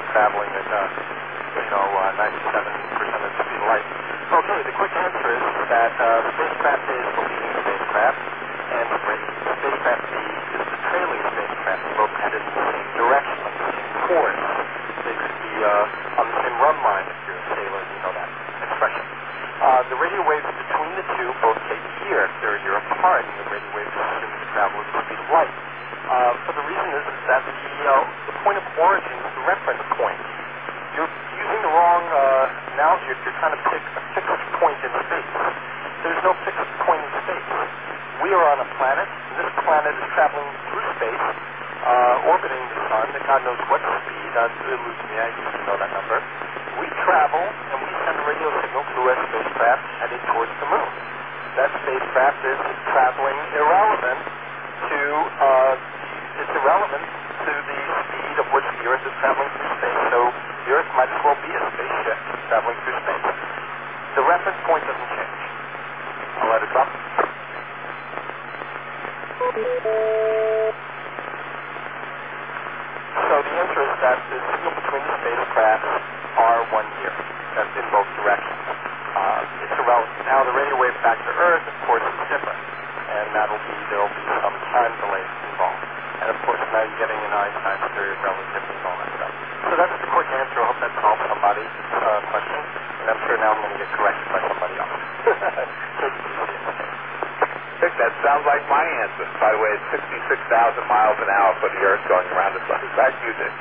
traveling at, 97% of the speed of light. Okay, the quick answer is that spacecraft A is the leading spacecraft, and spacecraft B is the trailing spacecraft. They're both headed in the same direction, on the same course. They could be on the same run line if you're a sailor, you know that expression. The radio waves between the two both take a year. They're a year apart, and the radio waves assume to travel at the speed of light. So the reason is that the point of origin is the reference point. You're using the wrong analogy if you're trying to pick a fixed point in space. There's no fixed point in space. We are on a planet, and this planet is traveling through space, orbiting the sun at God knows what speed. Eludes me, I used to know that number. We travel, and we send a radio signal to a spacecraft headed towards the moon. That spacecraft is traveling irrelevant to the speed of which the Earth is traveling through space. So the Earth might as well be a spaceship traveling through space. The reference point doesn't change. I'll let it drop. So the answer is that the signal between the spacecrafts are 1 year. That's in both directions. It's irrelevant. Now the radio wave back to Earth, of course, is different. And there'll be some time delay involved. And of course now you're getting an Einstein theory of relativity and all that stuff. So that's the quick answer. I hope that solves somebody's question. And I'm sure now I'm going to get corrected by somebody else. Dick, that sounds like my answer. By the way, it's 66,000 miles an hour for the Earth going around the sun. Back to you, Dick.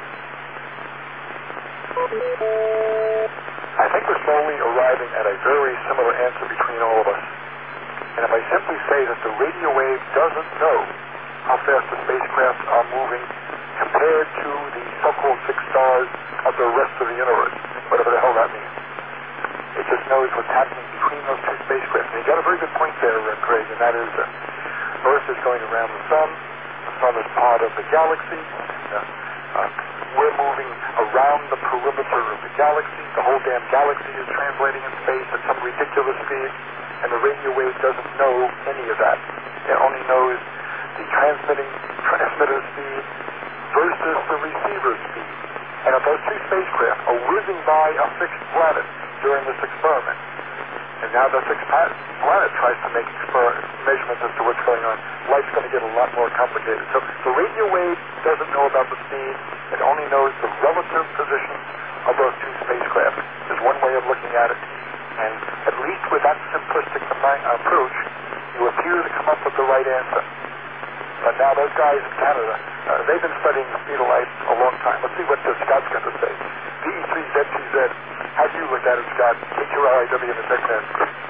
I think we're slowly arriving at a very similar answer between all of us. And if I simply say that the radio wave doesn't know how fast the spacecraft are moving compared to the so-called fixed stars of the rest of the universe, whatever the hell that means. It just knows what's happening between those two spacecraft. And you got a very good point there, Craig, and that is that Earth is going around the sun. The sun is part of the galaxy. We're moving around the perimeter of the galaxy. The whole damn galaxy is translating in space at some ridiculous speed, and the radio wave doesn't know any of that. It only knows the transmitter speed versus the receiver speed. And if those two spacecraft are whizzing by a fixed planet during this experiment, and now the fixed planet tries to make measurements as to what's going on, life's going to get a lot more complicated. So the radio wave doesn't know about the speed. It only knows the relative positions of those two spacecraft. There's one way of looking at it. And at least with that simplistic approach, you appear to come up with the right answer. But now those guys in Canada, they've been studying the speed of light a long time. Let's see what Scott's got to say. VE3ZTZ, how do you look at it, Scott? KQRIW in the TechNet.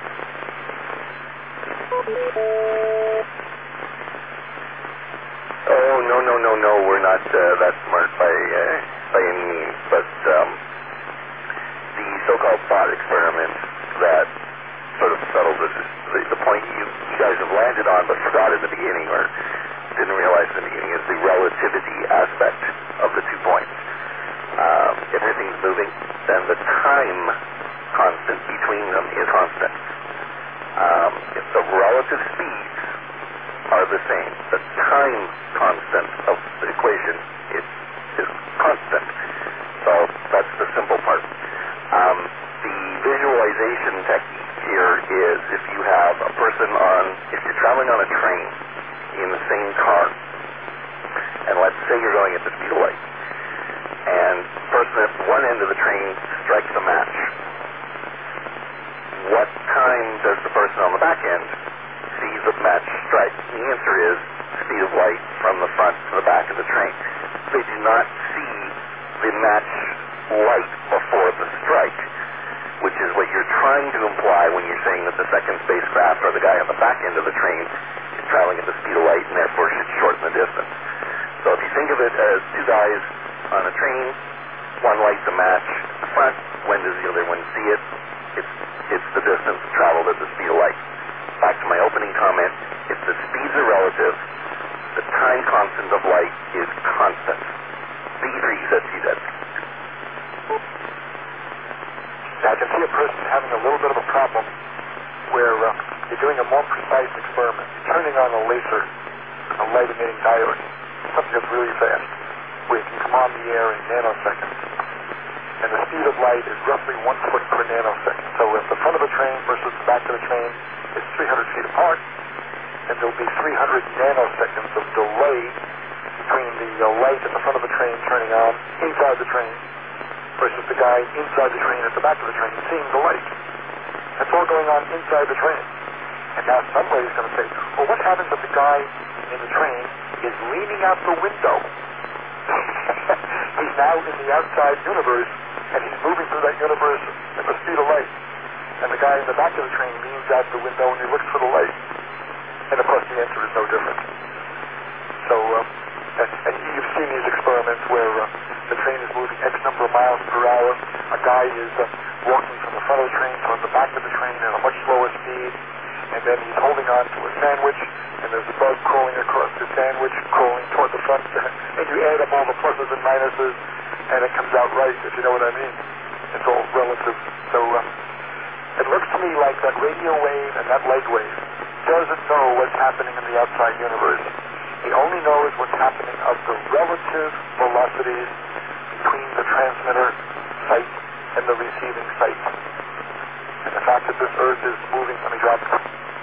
Oh, no, we're not that smart by any means. But the so-called thought experiment that sort of settled the point you guys have landed on but forgot in the beginning, or didn't realize in the beginning, is the relativity aspect of the 2 points. Everything's moving, then the time constant between them is constant. If the relative speeds are the same, the time constant of the equation is constant. So that's the simple part. The visualization technique here is if you have a person if you're traveling on a train in the same car, and let's say you're going at the speed of light, and the person at one end of the train strikes a match. What time does the person on the back end see the match strike? The answer is speed of light from the front to the back of the train. They do not see the match light before the strike, which is what you're trying to imply when you're saying that the second spacecraft, or the guy on the back end of the train, is traveling at the speed of light and therefore should shorten the distance. So if you think of it as two guys on a train, one lights a match at the front, when does the other one see it? It's the distance traveled at the speed of light. Back to my opening comment, if the speeds are relative, the time constant of light is constant. VE3ZTZ. Now, I can see a person having a little bit of a problem where you're doing a more precise experiment. You're turning on a laser, a light-emitting diode, something that's really fast, where you can come on the air in nanoseconds. and the speed of light is roughly 1 foot per nanosecond. So if the front of the train versus the back of the train is 300 feet apart, and there'll be 300 nanoseconds of delay between the light at the front of the train turning on inside the train versus the guy inside the train at the back of the train seeing the light. That's all going on inside the train. And now somebody's going to say, well, what happens if the guy in the train is leaning out the window? He's now in the outside universe, and he's moving through that universe at the speed of light. And the guy in the back of the train leans out the window and he looks for the light. And of course the answer is no different. So, and you've seen these experiments where the train is moving X number of miles per hour. A guy is walking from the front of the train toward the back of the train at a much slower speed, and then he's holding on to a sandwich, and there's a bug crawling across the sandwich, crawling toward the front, and you add up all the pluses and minuses, and it comes out right, if you know what I mean. It's all relative. So it looks to me like that radio wave and that light wave doesn't know what's happening in the outside universe. It only knows what's happening of the relative velocities between the transmitter site and the receiving site. And the fact that this Earth is moving, let me drop it,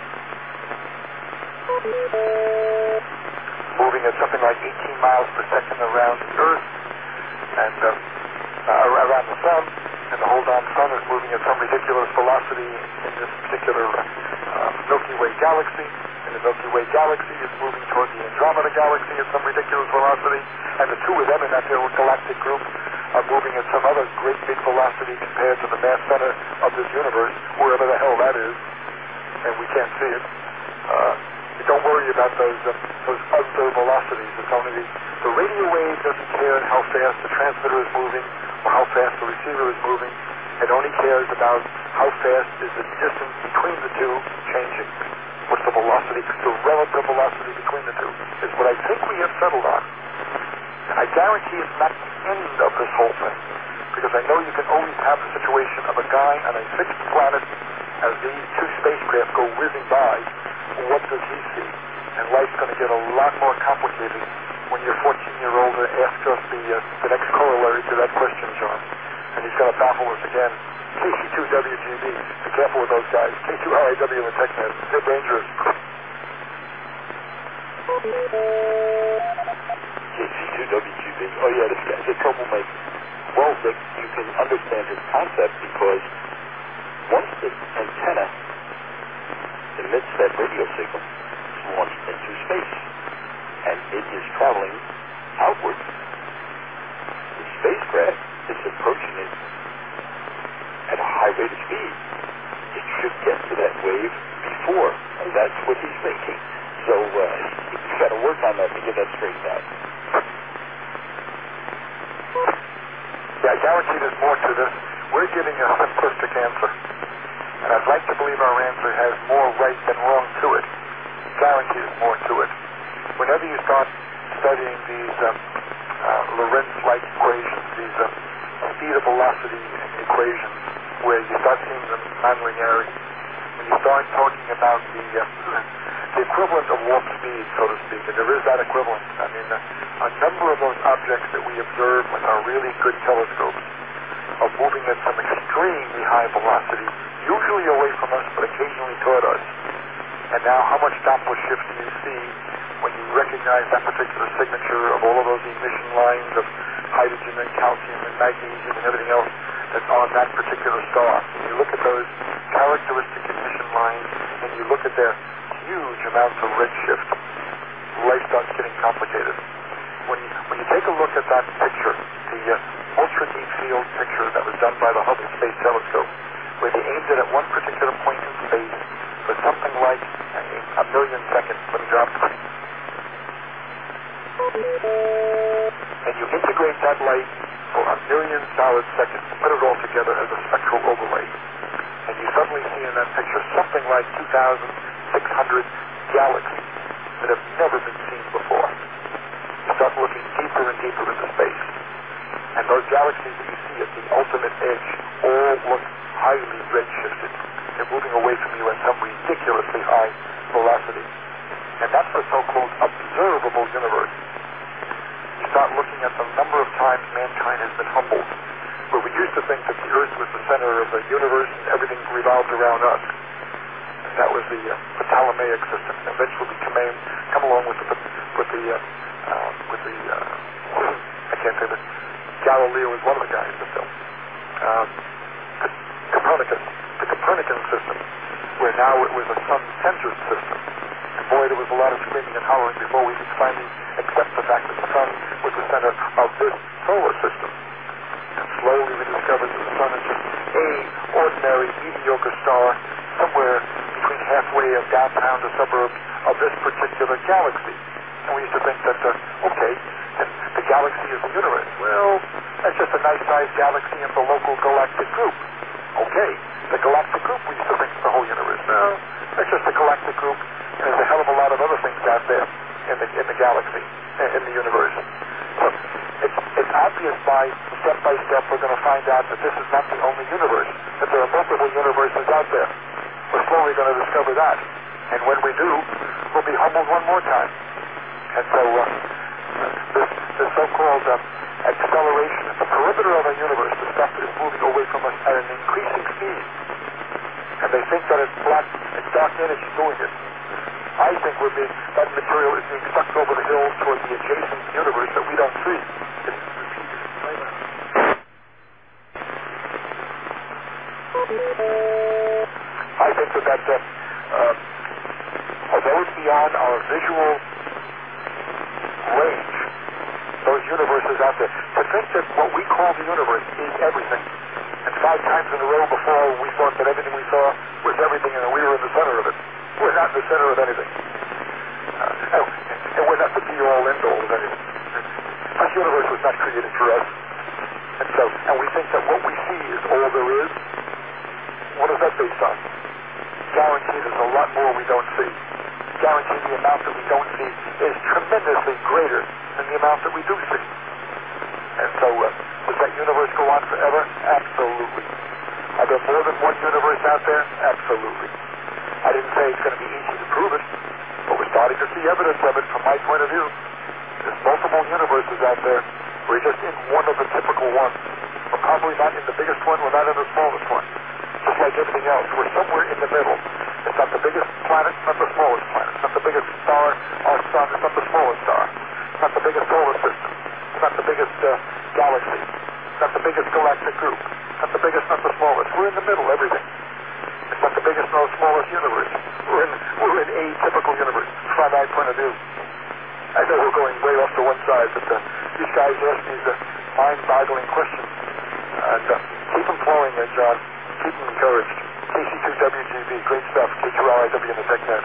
moving at something like 18 miles per second around the Earth, and around the Sun, and the whole darn Sun is moving at some ridiculous velocity in this particular Milky Way galaxy, and the Milky Way galaxy is moving toward the Andromeda galaxy at some ridiculous velocity, and the two of them in that little galactic group are moving at some other great big velocity compared to the mass center of this universe, wherever the hell that is, and we can't see it. Don't worry about those other velocities. It's only the radio wave doesn't care how fast the transmitter is moving or how fast the receiver is moving. It only cares about how fast is the distance between the two changing. What's the velocity, the relative velocity between the two, is what I think we have settled on. And I guarantee it's not the end of this whole thing, because I know you can always have the situation of a guy on a fixed planet as these two spacecraft go whizzing by. What does he see? And life's going to get a lot more complicated when your 14-year-old asks us the next corollary to that question, John. And he's going to baffle us again. KC2WGB. Be careful with those guys. K2RIW and TechNet. They're dangerous. KC2WGB. Oh, yeah, this guy's a troublemaker. Well, Dick, you can understand his concept because once the antenna emits that radio signal, it's launched into space, and it is traveling outward. The spacecraft is approaching it at a high rate of speed. It should get to that wave before, and that's what he's thinking. So he's got to work on that to get that straightened out. Yeah, I guarantee there's more to this. We're giving a simplistic answer. And I'd like to believe our answer has more right than wrong to it. Guarantee there's more to it. Whenever you start studying these Lorentz-like equations, these speed of velocity equations, where you start seeing them non-linearity, when you start talking about the equivalent of warp speed, so to speak, and there is that equivalent. I mean, a number of those objects that we observe with our really good telescopes are moving at some extremely high velocity, usually away from us, but occasionally toward us. And now how much Doppler shift do you see when you recognize that particular signature of all of those emission lines of hydrogen and calcium and magnesium and everything else that's on that particular star? And you look at those characteristic emission lines and you look at their huge amounts of redshift, life starts getting complicated. When you take a look at that picture, the ultra-deep field picture that was done by the Hubble Space Telescope, where they aimed it at one particular point in space for something like a million seconds. Let me drop it. And you integrate that light for a million solid seconds, put it all together as a spectral overlay. And you suddenly see in that picture something like 2,600 galaxies that have never been seen before. You start looking deeper and deeper into space. And those galaxies that you see at the ultimate edge all look highly redshifted. They're moving away from you at some ridiculously high velocity. And that's the so-called observable universe. You start looking at the number of times mankind has been humbled. Where we used to to think that the Earth was the center of the universe and everything revolved around us. And that was the Ptolemaic system. Eventually come along with the I can't say that Galileo was one of the guys that built Copernicus, the Copernican system, where now it was a sun-centered system. And boy, there was a lot of screaming and hollering before we could finally accept the fact that the sun was the center of this solar system. And slowly we discovered that the sun is just a ordinary, mediocre star somewhere between halfway of downtown to suburbs of this particular galaxy. And we used to think that, okay, then the galaxy is the universe. Well, that's just a nice-sized galaxy in the local galactic group. Okay, the galactic group we used to think is the whole universe. No, that's just a galactic group, and there's a hell of a lot of other things out there in the galaxy, in the universe. So it's obvious by step we're going to find out that this is not the only universe, that there are multiple universes out there. We're slowly going to discover that. And when we do, we'll be humbled one more time. And so this so-called acceleration at the perimeter of our universe, the stuff is moving away from us at an increasing speed. And they think that it's dark energy doing it. I think that material is being sucked over the hills toward the adjacent universe that we don't see. I think that although it's beyond our visual range, those universes out there, to think that what we call the universe is everything. And 5 times in a row before we thought that everything we saw was everything and we were in the center of it. We're not in the center of anything. And we're not the be-all, end-all of anything. Our universe was not created for us. And we think that what we see is all there is. What is that based on? Guaranteed there's a lot more we don't see. Guaranteed the amount that we don't see is tremendously greater than the amount that we do see. And so, does that universe go on forever? Absolutely. Are there more than one universe out there? Absolutely. I didn't say it's going to be easy to prove it, but we're starting to see evidence of it from my point of view. There's multiple universes out there. We're just in one of the typical ones. We're probably not in the biggest one, we're not in the smallest one. Just like everything else, we're somewhere in the middle. It's not the biggest planet, it's not the smallest planet. It's not the biggest star, our sun, it's not the smallest star. It's not the biggest solar system. It's not the biggest galaxy. It's not the biggest galactic group. It's not the biggest, not the smallest. We're in the middle, everything. It's not the biggest nor smallest universe. We're in a typical universe, from my point of view. I know we're going way off to one side, but these guys ask these mind-boggling questions. And keep them flowing there, John. Keep them encouraged. KC2WGB, great stuff. K2RIW in the TechNet.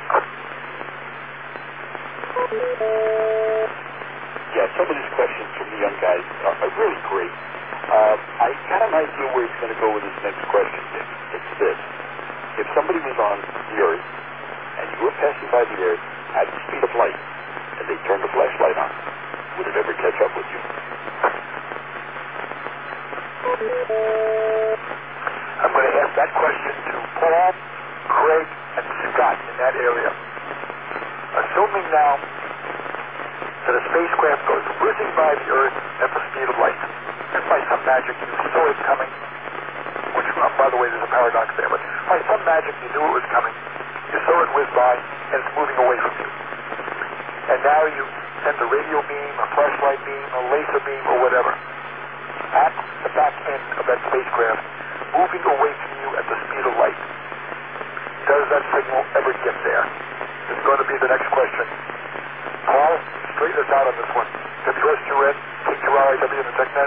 Yeah, some of these questions from the young guys are really great. I got an idea where he's going to go with his next question. It's this. If somebody was on the Earth, and you were passing by the Earth at the speed of light, and they turned the flashlight on, would it ever catch up with you? I'm going to ask that question to Paul, Craig, and Scott in that area. Assuming now that a spacecraft goes whizzing by the Earth at the speed of light, and by some magic you saw it coming, which, by the way, there's a paradox there, but by some magic you knew it was coming, you saw it whiz by, and it's moving away from you. And now you send a radio beam, a flashlight beam, a laser beam, or whatever, at the back end of that spacecraft, moving away from you at the speed of light. Does that signal ever get there? This is going to be the next question. Paul, straighten us out on this one. WSQN, K2RIW in the TechNet.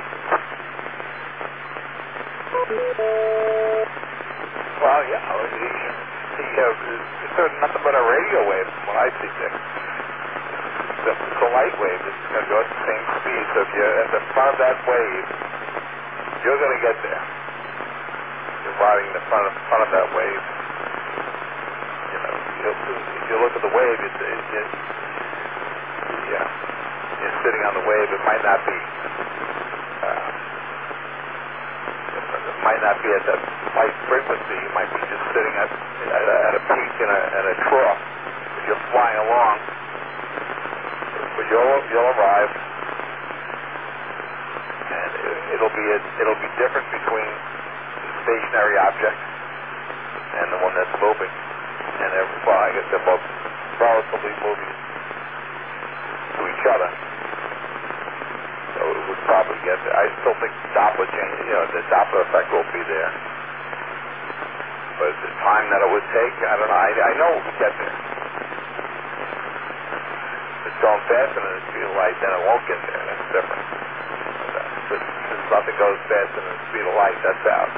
Well, yeah, there's nothing but a radio wave from what I see there. The light wave is going to go at the same speed, so if you're at the front of that wave, you're going to get there. You're riding the front of that wave. You know, if you look at the wave, you're sitting on the wave. It might not be. It might not be at that light frequency. You might be just sitting at a peak in a trough. If you're flying along, but you'll arrive, and it'll be it'll be different between the stationary object and the one that's moving. And well, I guess they're both relatively moving to each other. So it would probably get there. I still think Doppler change, the Doppler effect will be there. But the time that it would take, I don't know. I know it would get there. If it's going faster than the speed of light, then it won't get there. That's different. Since nothing goes faster than the speed of light, that's out.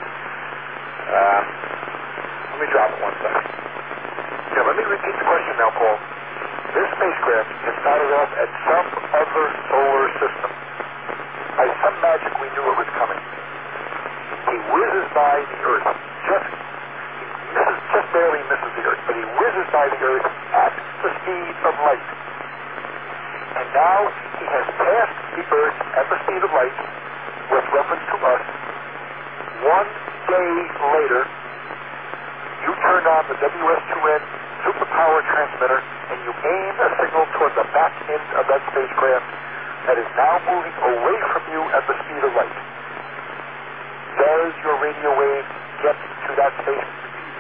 Let me drop it one second. Yeah, let me repeat the question now, Paul. This spacecraft has started off at some other solar system. By some magic, we knew it was coming. He whizzes by the Earth. Just barely misses the Earth, but he whizzes by the Earth at the speed of light. And now he has passed the Earth at the speed of light with reference to us. 1 day later, you turn on the WS-2N superpower transmitter and you aim a signal toward the back end of that spacecraft that is now moving away from you at the speed of light. Does your radio wave get to that space?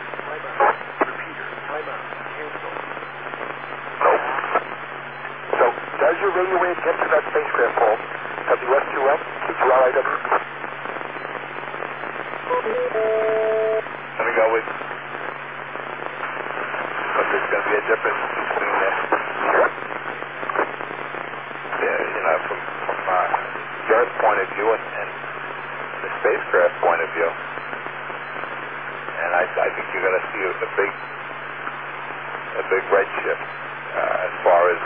So, does your radio wave get to that spacecraft, Paul? WS-2N, K2LIW? Let me go with, but there's going to be a difference between from the Earth point of view and the spacecraft point of view. And I think you're going to see a big redshift as far as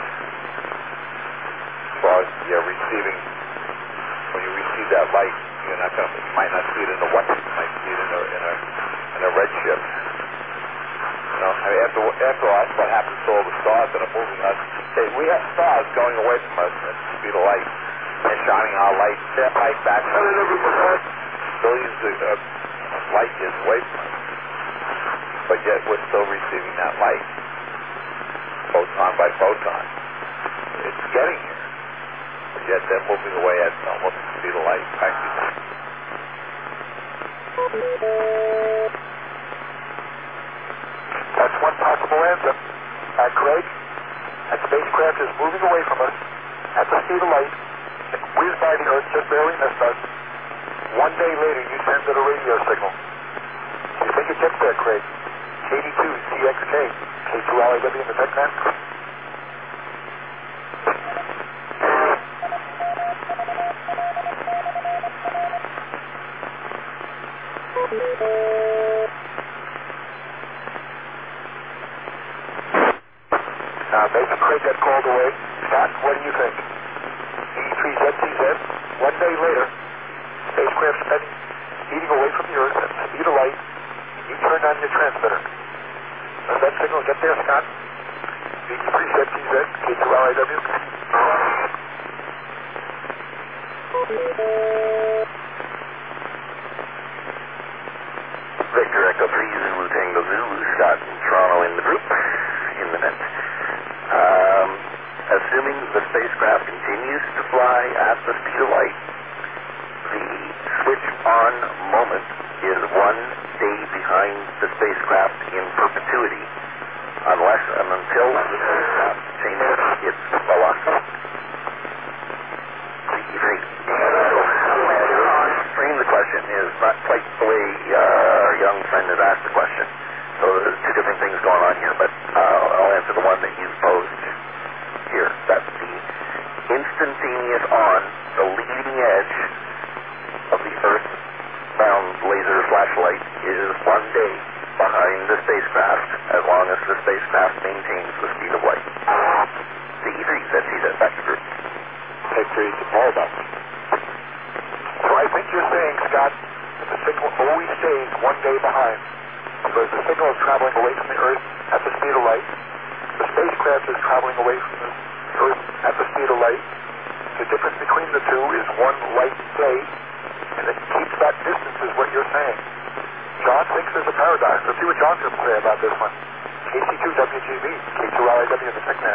receiving. When you receive that light, you might not see it in the white, you might see it in a redshift. After all, that's what happens to all the stars that are moving us. We have stars going away from us at the speed of light. They're shining our light, their light back billions of light years away from us. But yet we're still receiving that light, photon by photon. It's getting here, but yet they're moving away at almost the speed of light. That's one possible answer. Craig, that spacecraft is moving away from us at the speed of light. It whizzed by the Earth, just barely missed us. 1 day later, you send it a radio signal. Do you think it gets there, Craig? KD2CXK, K2LIW in the TechNet. Maybe Craig got called away. Scott, what do you think? E3ZCZ, 1 day later, spacecraft speeding away from the Earth at the speed of light. You turn on your transmitter. Does that signal get there, Scott? E3ZCZ, K2LIW. Victor Echo 3 Zulu Tango Zulu, Scott in Toronto in the group, in the net. Assuming the spacecraft continues to fly at the speed of light, the switch on moment is 1 day behind the spacecraft in perpetuity, unless and until the spacecraft changes its velocity. Frame the question is not quite the way our young friend has asked the question. So there's two different things going on here, but I'll answer the one that you posed here. That the instantaneous on the leading edge of the Earth-bound laser flashlight is 1 day behind the spacecraft, as long as the spacecraft maintains the speed of light. The E3ZCZ, back to group. That creates a paradox. So I think you're saying, Scott, that the signal always stays 1 day behind. Because the signal is traveling away from the Earth at the speed of light. The spacecraft is traveling away from the Earth at the speed of light. The difference between the two is 1 light day, and it keeps that distance is what you're saying. John thinks there's a paradox. Let's see what John's going to say about this one. KC2WGB, K2LIW in the TechNet.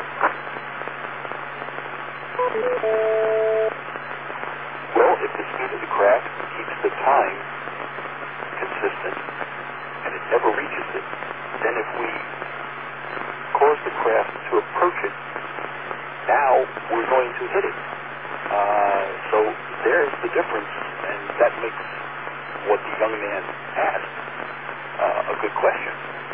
Well, if the speed of the craft keeps reference, and that makes what the young man asked a good question.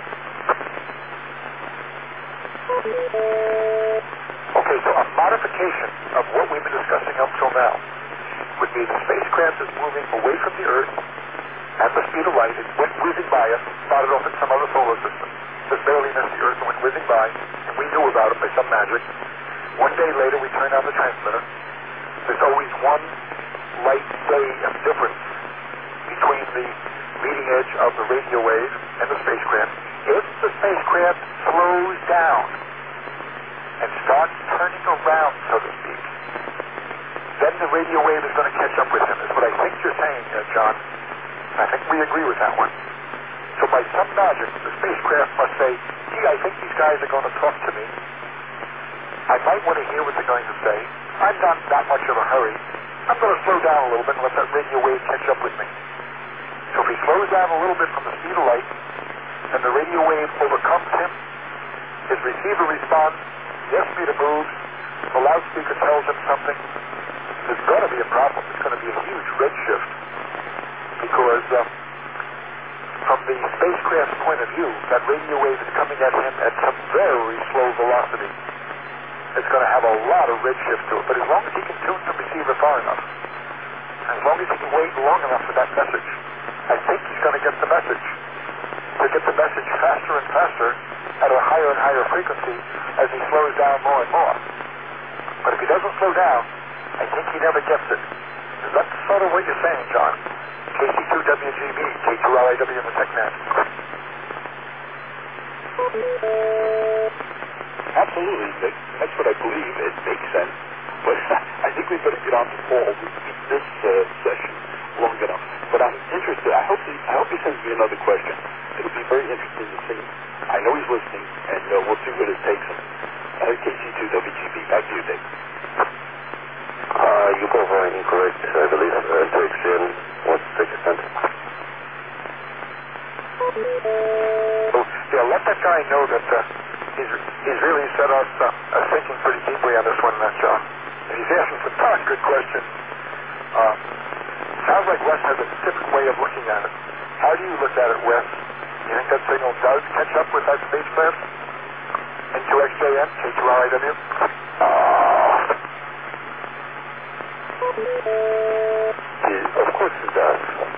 Okay, so a modification of what we've been discussing up till now would be the spacecraft is moving away from the Earth at the speed of light. It went whizzing by us, started off in some other solar system, just barely missed the Earth and went whizzing by, and we knew about it by some magic. One day later, we turned on the transmitter. There's always one light day of difference between the leading edge of the radio wave and the spacecraft. If the spacecraft slows down and starts turning around, so to speak, then the radio wave is going to catch up with him, is what I think you're saying, John. I think we agree with that one. So by some magic, the spacecraft must say, gee, I think these guys are going to talk to me. I might want to hear what they're going to say. I'm not that much of a hurry. I'm going to slow down a little bit and let that radio wave catch up with me. So if he slows down a little bit from the speed of light, and the radio wave overcomes him, his receiver responds, yes, meter moves, the loudspeaker tells him something. There's going to be a problem. It's going to be a huge redshift, because from the spacecraft's point of view, that radio wave is coming at him at some very slow velocity. It's going to have a lot of redshift to it, but as long as he can tune the receiver far enough, as long as he can wait long enough for that message, I think he's going to get the message. He'll get the message faster and faster at a higher and higher frequency as he slows down more and more. But if he doesn't slow down, I think he never gets it. Is that sort of what you're saying, John? KC2WGB, K2LIW in the TechNet. Absolutely, Nick. That's what I believe. It makes sense. But I think we better get on to Paul. We've beat this session long enough. But I'm interested. I hope he sends me another question. It'll be very interesting to see. I know he's listening, and we'll see where this takes him. KC2WGB, back to you, Dick. You go for an incorrect, I believe, to extend what's the extent. Yeah, let that guy know that he's really set us thinking pretty deeply on this one, John. And he's asking some darn good questions. Sounds like Wes has a different way of looking at it. How do you look at it, Wes? You think that signal does catch up with that spacecraft? N2XJN, K2LIW? Of course it does.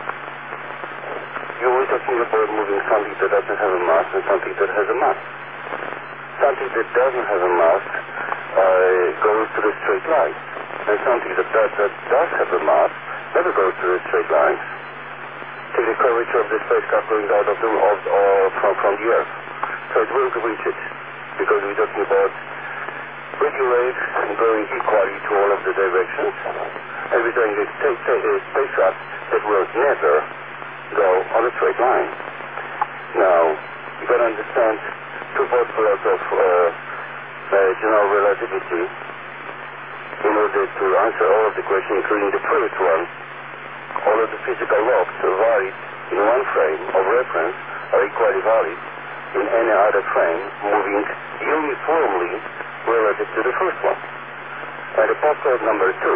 You were talking about moving something that doesn't have a mass and something that has a mass. Something that doesn't have a mass goes to the straight line. And something that does have a mass never goes to the straight line. Take the curvature of the spacecraft going out of from the Earth. So it will reach it, because we're talking about radio waves going equally to all of the directions, and we're doing a spacecraft that will never go on a straight line. Now, you've got to understand two postulates of general relativity in order to answer all of the questions, including the first one. All of the physical laws valid in one frame of reference are equally valid in any other frame moving uniformly relative to the first one. And the postulate number 2,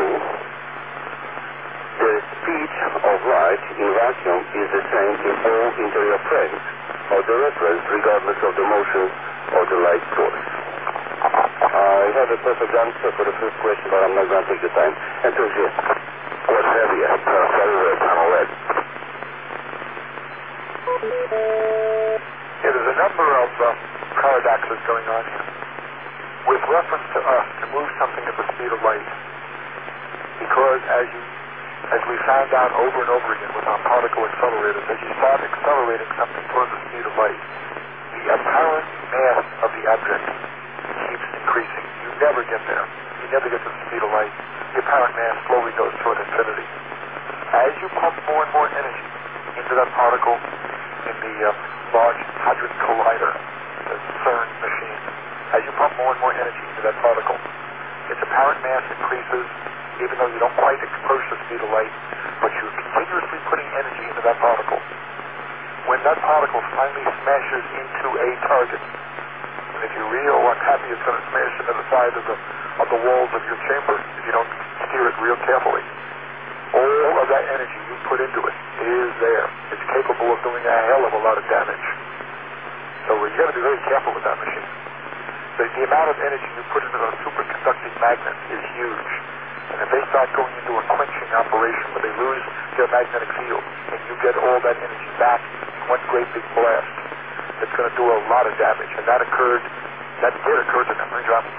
the speed of light in vacuum is the same in all interior frames of the reference, regardless of the motion of the light source. I have a perfect answer for the first question, but I'm not going to take the time. And so yes, what's heavier, cellular panel lead? Yeah, there's a number of paradoxes going on here. With reference to us to move something at the speed of light, because as we found out over and over again with our particle accelerators, as you start accelerating something towards the speed of light, the apparent mass of the object keeps increasing. You never get there. You never get to the speed of light. The apparent mass slowly goes toward infinity. As you pump more and more energy into that particle in the Large Hadron Collider, the CERN machine, as you pump more and more energy into that particle, its apparent mass increases, even though you don't quite approach the speed of light, but you're continuously putting energy into that particle. When that particle finally smashes into a target, and if you're real unhappy, it's going to smash into the side of the walls of your chamber if you don't steer it real carefully. All all of that energy you put into it is there. It's capable of doing a hell of a lot of damage. So you got to be very careful with that machine. The amount of energy you put into those superconducting magnets is huge. And if they start going into a quenching operation where they lose their magnetic field and you get all that energy back in one great big blast, it's going to do a lot of damage. And that did occur to them. Let me drop it.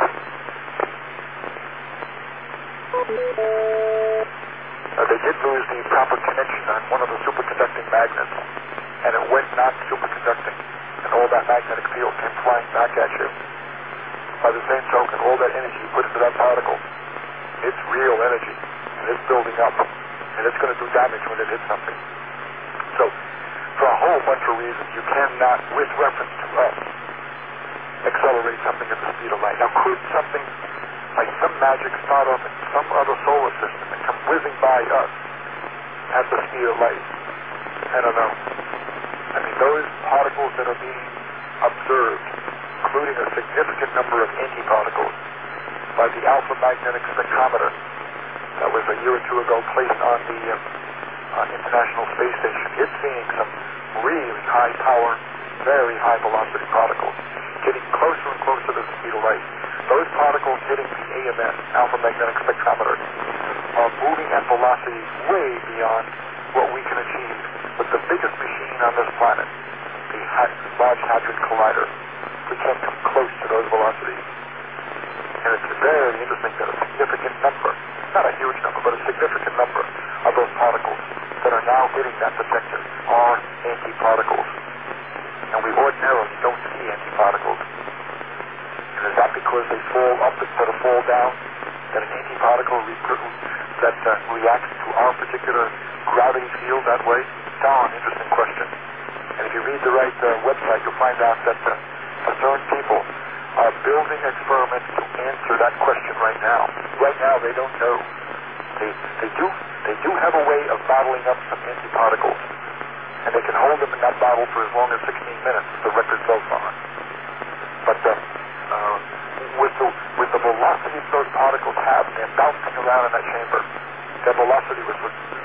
They did lose the proper connection on one of the superconducting magnets, and it went non-superconducting, and all that magnetic field came flying back at you. By the same token, all that energy you put into that particle, it's real energy, and it's building up, and it's going to do damage when it hits something. So, for a whole bunch of reasons, you cannot, with reference to us, accelerate something at the speed of light. Now, could something like some magic start off in some other solar system and come whizzing by us at the speed of light? I don't know. I mean, those particles that are being observed, including a significant number of antiparticles by the Alpha Magnetic Spectrometer that was a year or two ago placed on the International Space Station, it's seeing some really high power, very high velocity particles getting closer and closer to the speed of light. Those particles hitting the AMS, Alpha Magnetic Spectrometer, are moving at velocities way beyond what we can achieve with the biggest machine on this planet, the Large Hadron Collider. We can't come close to those velocities. And it's very interesting that a significant number, not a huge number, but a significant number of those particles that are now hitting that detector are antiparticles. And we ordinarily don't see antiparticles. And is that because they fall up instead of fall down? That an antiparticle that reacts to our particular gravity field that way? Darn interesting question. And if you read the right website, you'll find out that concerned people are building experiments to answer that question right now. Right now, they don't know. They do have a way of bottling up some antiparticles, and they can hold them in that bottle for as long as 16 minutes, the record so far. But with the velocity that those particles have, they're bouncing around in that chamber. Their velocity was...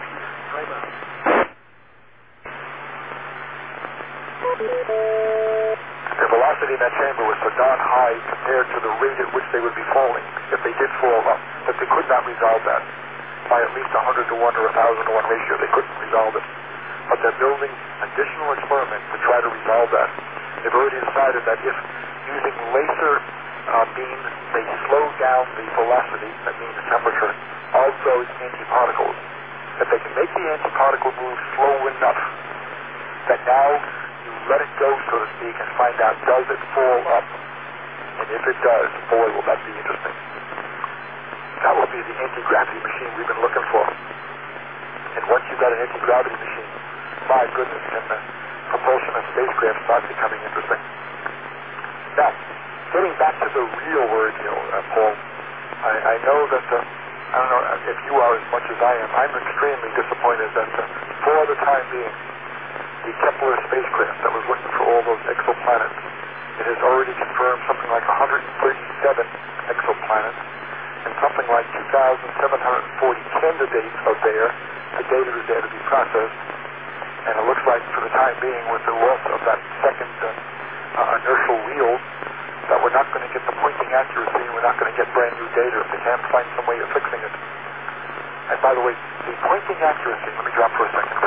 The velocity in that chamber was so darn high compared to the rate at which they would be falling if they did fall up, that they could not resolve that by at least 100 to 1 or 1,000 to 1 ratio. They couldn't resolve it. But they're building additional experiments to try to resolve that. They've already decided that if using laser beams, they slow down the velocity, that means temperature, of those antiparticles, that they can make the antiparticle move slow enough that now you let it go, so to speak, and find out, does it fall up? And if it does, boy, will that be interesting. That will be the anti-gravity machine we've been looking for. And once you've got an anti-gravity machine, my goodness, can the propulsion of spacecraft start becoming interesting. Now, getting back to the real word, Paul, I know that, I don't know if you are as much as I am, I'm extremely disappointed that for the time being, the Kepler spacecraft that was looking for all those exoplanets, it has already confirmed something like 137 exoplanets and something like 2,740 candidates are there. The data is there to be processed. And it looks like for the time being, with the loss of that second inertial wheel, that we're not going to get the pointing accuracy and we're not going to get brand new data if they can't find some way of fixing it. And by the way, the pointing accuracy, let me drop for a second.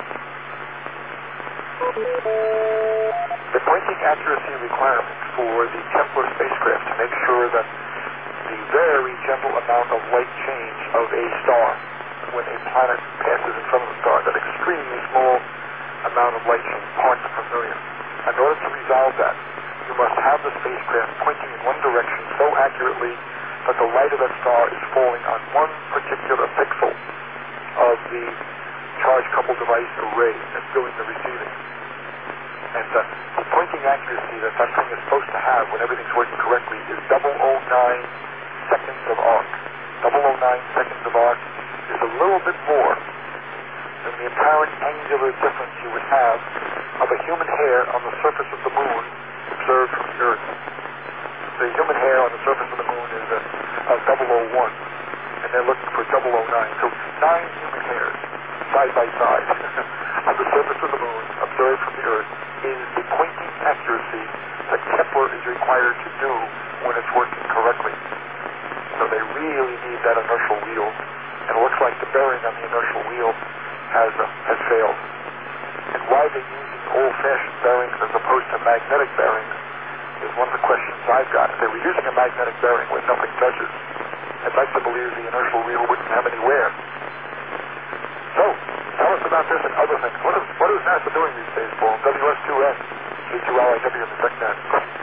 The pointing accuracy requirements for the Kepler spacecraft to make sure that the very gentle amount of light change of a star when a planet passes in front of the star, that extremely small amount of light change, parts per million. In order to resolve that, you must have the spacecraft pointing in one direction so accurately that the light of that star is falling on one particular pixel of the charge coupled device array that's doing the receiving. And the pointing accuracy that that thing is supposed to have when everything's working correctly is 0.009 seconds of arc. 0.009 seconds of arc is a little bit more than the apparent angular difference you would have of a human hair on the surface of the moon observed from the Earth. The human hair on the surface of the moon is a 0.001. and they're looking for 009. So 9 human hairs, side by side, on the surface of the moon, observed from the Earth, is the pointing accuracy that Kepler is required to do when it's working correctly. So they really need that inertial wheel, and it looks like the bearing on the inertial wheel has failed. And why they're using old-fashioned bearings as opposed to magnetic bearings is one of the questions I've got. If they were using a magnetic bearing where nothing touches, I'd like to believe the inertial wheel wouldn't have any wear. So, tell us about this and other things. What is NASA doing these days, Paul? WS2N, K2LIW in the SecNet.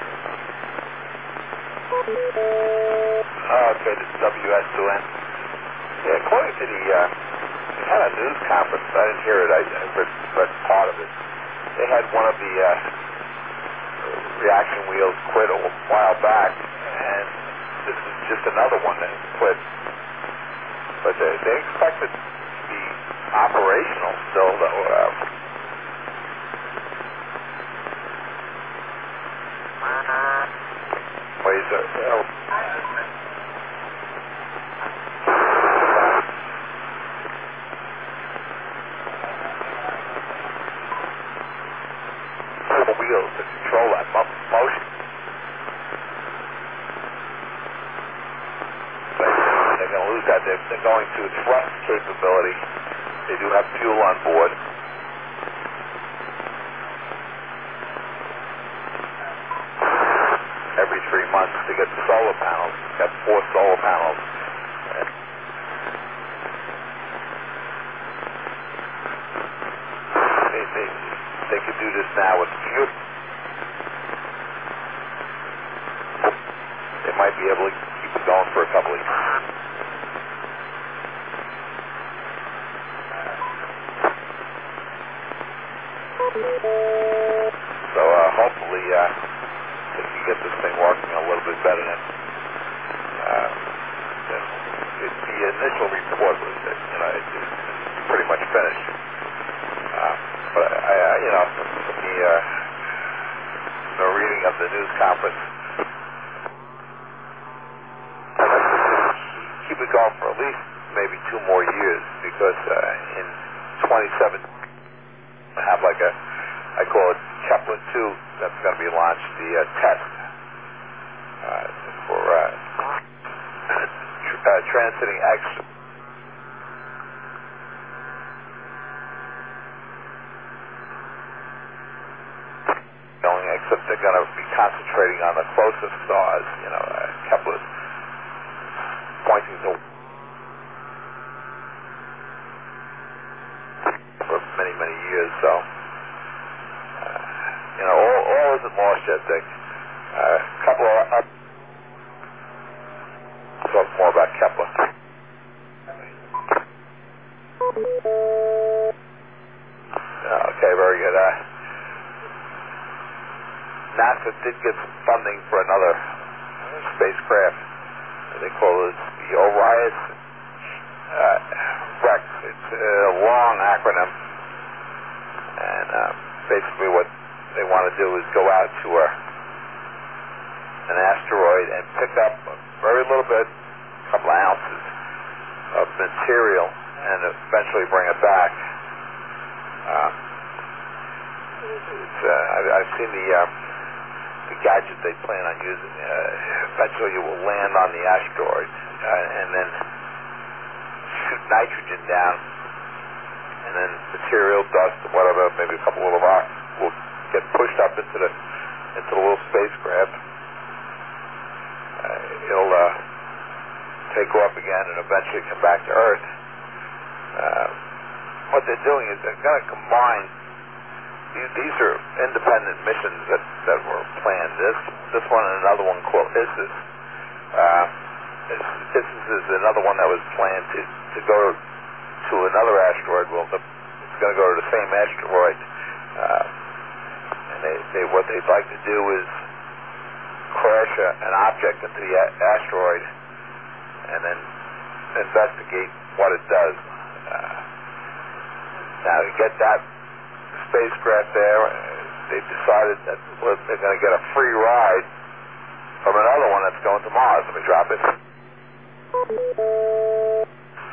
Okay, this is WS2N. Yeah, according to the, they had a news conference. I didn't hear it. I read part of it. They had one of the reaction wheels quit a while back, and this is just another one that quit. But they expect it to be operational still, though. Ways wheels to control that motion. They're going to lose that. They're going to thrust capability. They do have fuel on board. Every 3 months they get solar panels. Got 4 solar panels. They could do this now with fuel. They might be able to keep it going for a couple of years. So hopefully they can get this thing working a little bit better than the initial report was that it's pretty much finished. But from the reading of the news conference, keep it going for at least maybe 2 more years, because in 2017 I have like I call it Kepler 2, that's going to be launched, the test for transiting extra. Except they're going to be concentrating on the closest stars. Kepler's pointing to for many, many years. So, all isn't lost yet, Dick. A couple of talk more about Kepler. Okay, very good. NASA did get some funding for another spacecraft. They call it the Orion Rex. It's a long acronym, and basically what they want to do is go out to an asteroid and pick up a very little bit, a couple of ounces of material, and eventually bring it back. I've seen the gadget they plan on using. Eventually it will land on the asteroid and then shoot nitrogen down, and then material, dust, or whatever, maybe a couple little rocks will get pushed up into the little spacecraft. It'll take off again and eventually come back to Earth. What they're doing is they're going to combine. These are independent missions that were planned. This one and another one called Isis. Isis is another one that was planned to go to another asteroid. Well, it's going to go to the same asteroid, and what they'd like to do is crash an object into the asteroid and then investigate what it does. Now, to get that spacecraft there, they've decided that they're going to get a free ride from another one that's going to Mars. Let me drop it.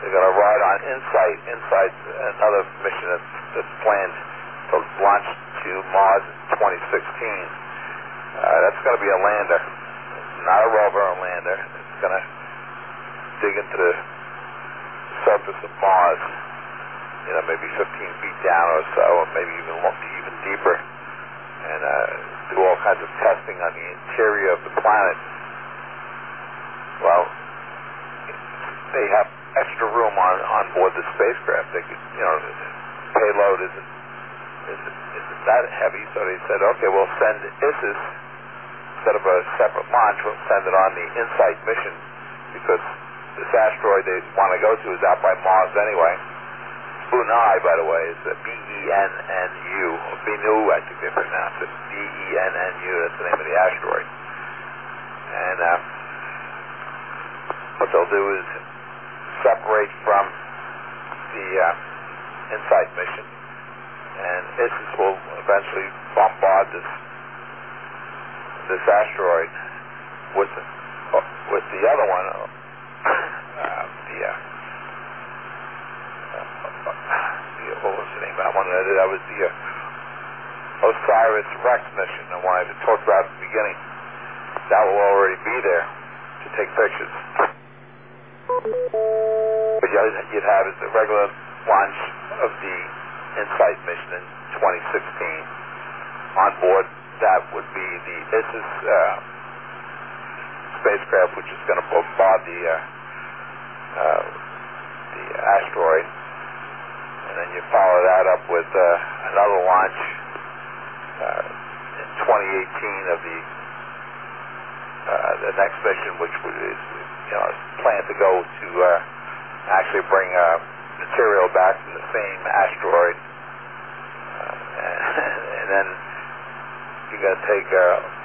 They're going to ride on InSight. InSight's another mission that's planned to launch to Mars in 2016. That's going to be a lander, not a rover, a lander. It's going to dig into the surface of Mars, maybe 15 feet down or so, or maybe even deeper, and do all kinds of testing on the interior of the planet. Well, they have extra room on board the spacecraft. They could, payload isn't that heavy, so they said, okay, we'll send ISIS instead of a separate launch. We'll send it on the InSight mission because this asteroid they want to go to is out by Mars anyway. Bunai, by the way, is Bennu. Bennu, I think they pronounce it. Bennu. That's the name of the asteroid. And what they'll do is separate from the InSight mission, and ISIS will eventually bombard this asteroid with the other one, what was the name of that one? That was the OSIRIS-REx mission, the one I talked about at the beginning. That will already be there to take pictures. What you'd have is the regular launch of the InSight mission in 2016. On board that would be the ISIS spacecraft, which is going to bombard the asteroid, and then you follow that up with another launch in 2018 of the next mission, which is planned to go to actually bring material back from the same asteroid, and then you're going to take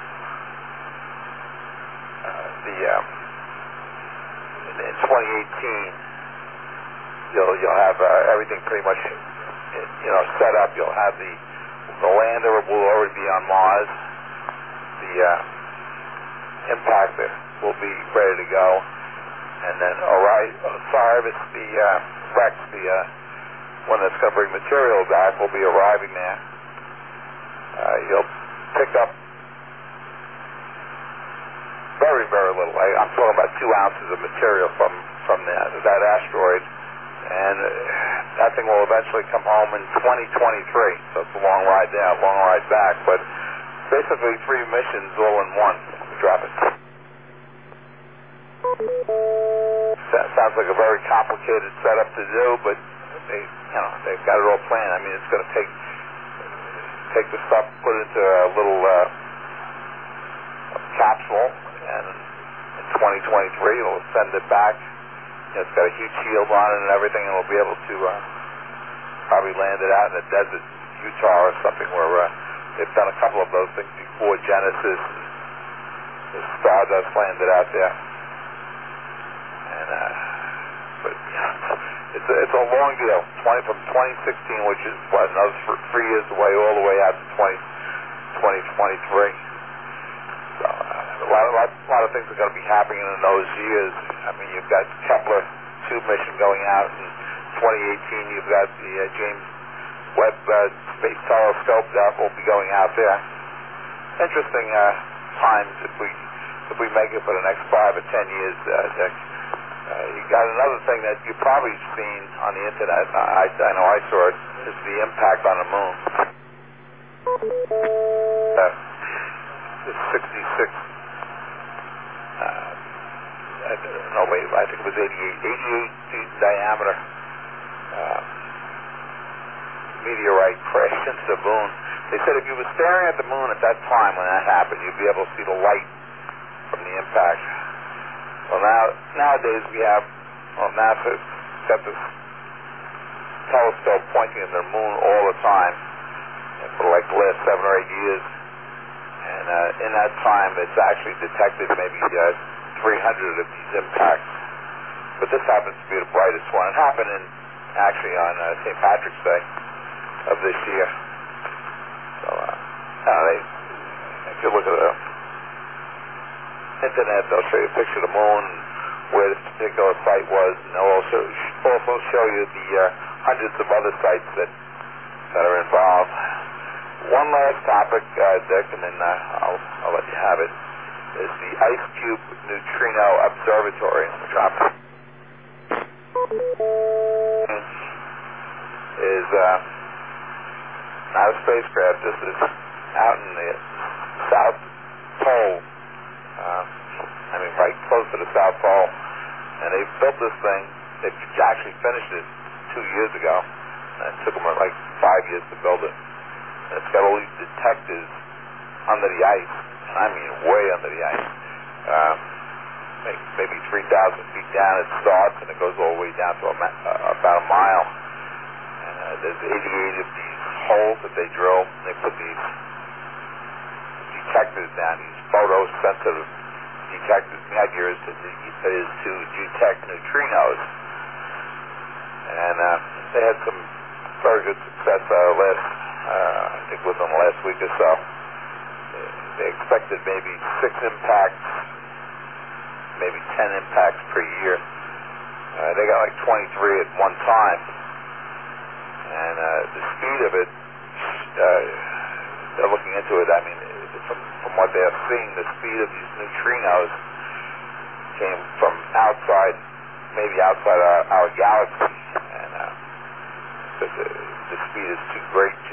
in 2018 you'll have everything pretty much set up. You'll have the lander will already be on Mars. The impactor will be ready to go, and then OSIRIS, the REx, the one that's going to bring material back, will be arriving there. You'll pick up very, very little. I'm talking about 2 ounces of material from that asteroid, and that thing will eventually come home in 2023. So it's a long ride there, long ride back, but basically 3 missions all in one. Drop it. Sounds like a very complicated setup to do, but they've got it all planned. I mean, it's going to take the stuff, put it into a little capsule, and in 2023 it'll send it back. It's got a huge shield on it and everything, and we'll be able to probably land it out in the desert, Utah or something, where they've done a couple of those things before. Genesis, the Stardust landed out there, and but it's a long deal. From 2016, which is another 3 years away, all the way out to 2023. So a lot of things are going to be happening in those years. I mean, you've got Kepler 2 mission going out in 2018. You've got the James Webb Space Telescope that will be going out there. Interesting times if we make it for the next 5 or 10 years, Dick. You got another thing that you've probably seen on the internet. I know I saw it. Is the impact on the moon. The 66. I think it was 88 feet in diameter. Meteorite crashed into the moon. They said if you were staring at the moon at that time when that happened, you'd be able to see the light from the impact. Well, nowadays we have, NASA's got this telescope pointing at the moon all the time, for like the last 7 or 8 years. And in that time, it's actually detected maybe 300 of these impacts. But this happens to be the brightest one. It happened actually on St. Patrick's Day of this year. So, if you look at the internet, they'll show you a picture of the moon and where this particular site was, and they'll also also show you the hundreds of other sites that are involved. One last topic, Dick, and then I'll let you have it, is the Ice Cube Neutrino Observatory. Drop is not a spacecraft. This is out in the South Pole. Right close to the South Pole. And they built this thing. They actually finished it 2 years ago. And it took them like 5 years to build it. And it's got all these detectors under the ice. And I mean way under the ice. Maybe 3,000 feet down it starts, and it goes all the way down to about a mile. And there's 88 of these holes that they drill. And they put these detectors down, these photosensitive detectors. The idea is to detect neutrinos. And they had some very good success I think within the last week or so. They expected maybe 6 impacts, maybe 10 impacts per year. They got like 23 at one time. And the speed of it, they're looking into it. I mean, from what they're seeing, the speed of these neutrinos came from outside, maybe outside our galaxy. And the speed is too great to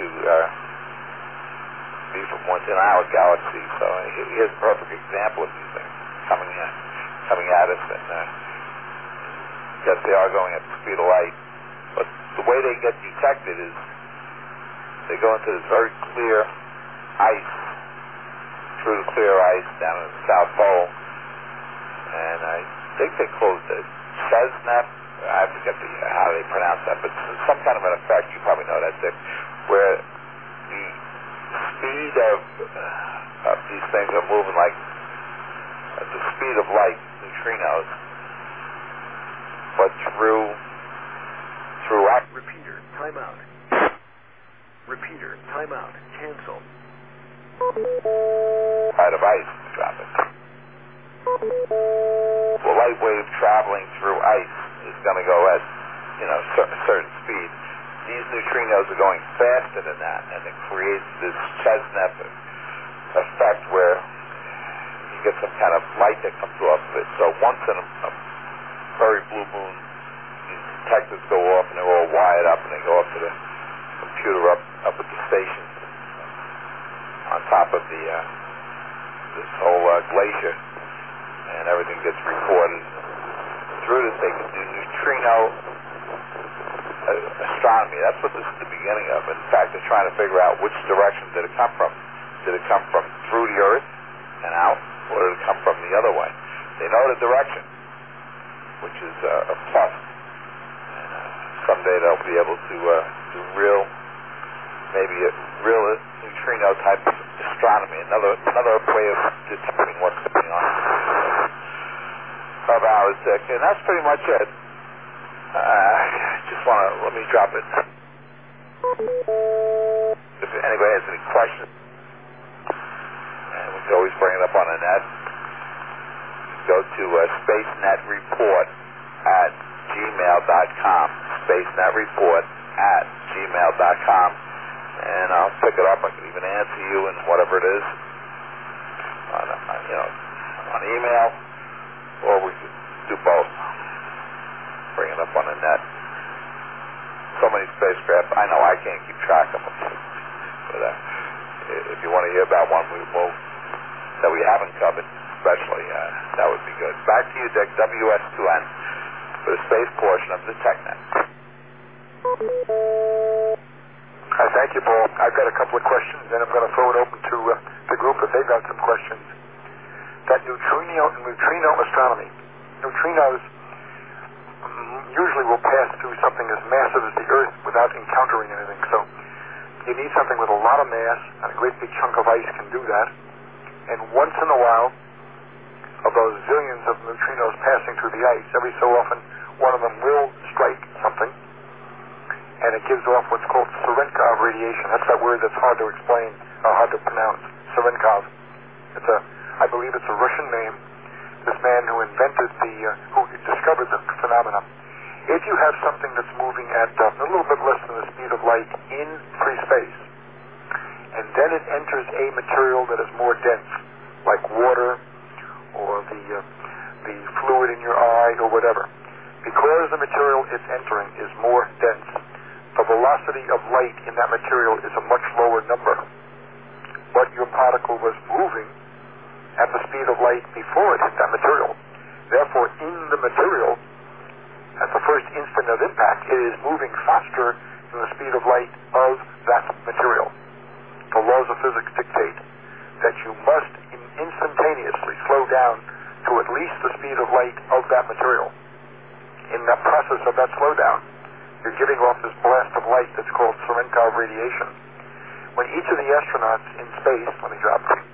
be from within our galaxy. So here's a perfect example of these things coming at us. And yes, they are going at the speed of light. But the way they get detected is they go into this very clear ice, through the clear ice down in the South Pole. And I think they closed the Chesnep, I forget how they pronounce that, but some kind of an effect, you probably know that, Dick, where the speed of these things are moving like the speed of light, neutrinos, but through Repeater, timeout. Repeater, timeout. Cancel. out of ice, drop it. The light wave traveling through ice is going to go at, certain speed. These neutrinos are going faster than that, and it creates this Chesnep effect where you get some kind of light that comes off of it. So once in a very blue moon, these detectors go off, and they're all wired up, and they go up to the computer up at the station on top of this whole glacier, and everything gets reported. Through this, they can do neutrino astronomy. That's what this is the beginning of. In fact, they're trying to figure out which direction did it come from. Did it come from through the Earth and out, or did it come from the other way? They know the direction, which is a plus. And someday they'll be able to do maybe a real neutrino type of astronomy, another way of detecting what's going on of ours, Dick. And that's pretty much it. Let me drop it. If anybody has any questions, and we can always bring it up on the net, go to spacenetreport@gmail.com, spacenetreport@gmail.com, and I'll pick it up. I can even answer you and whatever it is on email, or we could do both. Bring it up on the net. So many spacecraft. I know I can't keep track of them. But if you want to hear about one that we haven't covered, especially, that would be good. Back to you, Dick. WS2N for the space portion of the TechNet. Thank you, Paul. I've got a couple of questions, and I'm going to throw it open to the group if they've got some questions. That neutrino astronomy. Neutrinos usually will pass through something as massive as the Earth without encountering anything. So you need something with a lot of mass, and a great big chunk of ice can do that. And once in a while, of those zillions of neutrinos passing through the ice, every so often one of them will strike something, and it gives off what's called Cherenkov radiation. That's that word that's hard to explain, or hard to pronounce, Cherenkov. I believe it's a Russian name. This man who discovered the phenomenon. If you have something that's moving at a little bit less than the speed of light in free space, and then it enters a material that is more dense, like water or the fluid in your eye or whatever, because the material it's entering is more dense, the velocity of light in that material is a much lower number. But your particle was moving at the speed of light before it hit that material. Therefore, in the material, at the first instant of impact, it is moving faster than the speed of light of that material. The laws of physics dictate that you must instantaneously slow down to at least the speed of light of that material. In that process of that slowdown, you're giving off this blast of light that's called Cherenkov radiation. When each of the astronauts in space, let me drop it,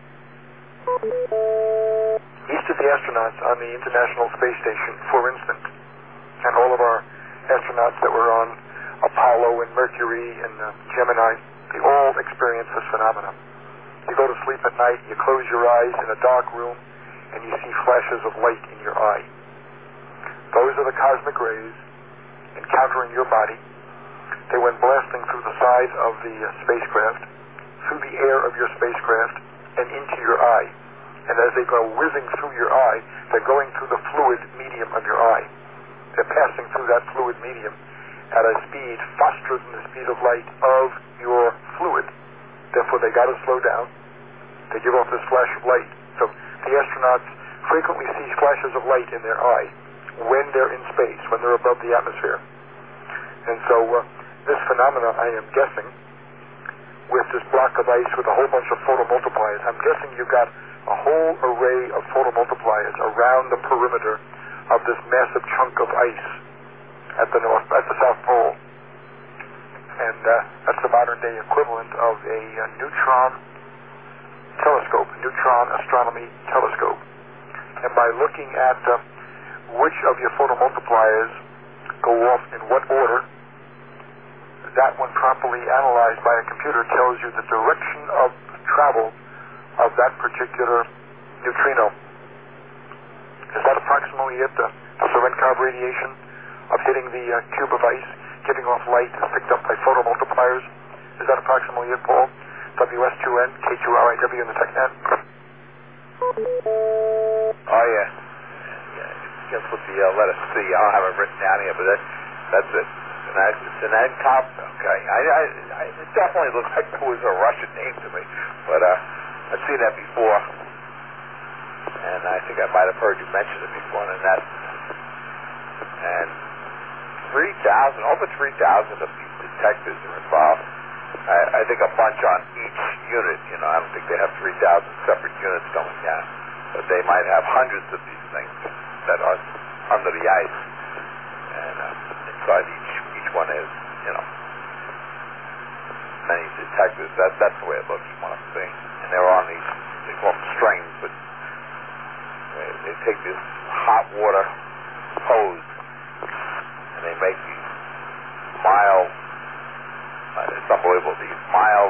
each of the astronauts on the International Space Station, for instance, and all of our astronauts that were on Apollo and Mercury and Gemini, they all experience this phenomenon. You go to sleep at night, you close your eyes in a dark room, and you see flashes of light in your eye. Those are the cosmic rays encountering your body. They went blasting through the side of the spacecraft, through the air of your spacecraft, and into your eye. And as they go whizzing through your eye, they're going through the fluid medium of your eye. They're passing through that fluid medium at a speed faster than the speed of light of your fluid. Therefore, they got to slow down. They give off this flash of light. So the astronauts frequently see flashes of light in their eye when they're in space, when they're above the atmosphere. And so this phenomena, I am guessing, with this block of ice with a whole bunch of photomultipliers, I'm guessing you've got a whole array of photomultipliers around the perimeter of this massive chunk of ice at the South Pole. And that's the modern day equivalent of a neutron telescope, neutron astronomy telescope. And by looking at which of your photomultipliers go off in what order, that when properly analyzed by a computer tells you the direction of travel of that particular neutrino. Is that approximately it, the Cherenkov radiation of hitting the cube of ice, giving off light that's picked up by photomultipliers? Is that approximately it, Paul? WS2N, K2RIW in the TechNet? Oh, yeah. Just with the letter C. I don't have it written down here, but that's it. It's an NCOP? Okay. It definitely looks like it was a Russian name to me, but I've seen that before, and I think I might have heard you mention it before, and 3,000, over 3,000 of these detectors are involved. I think a bunch on each unit. I don't think they have 3,000 separate units going down, but they might have hundreds of these things that are under the ice, and inside each one is, many detectors. That's the way it looks from what I'm seeing. And they're on these, they call them strings, but they take this hot water hose and they make these mild, it's unbelievable, these mild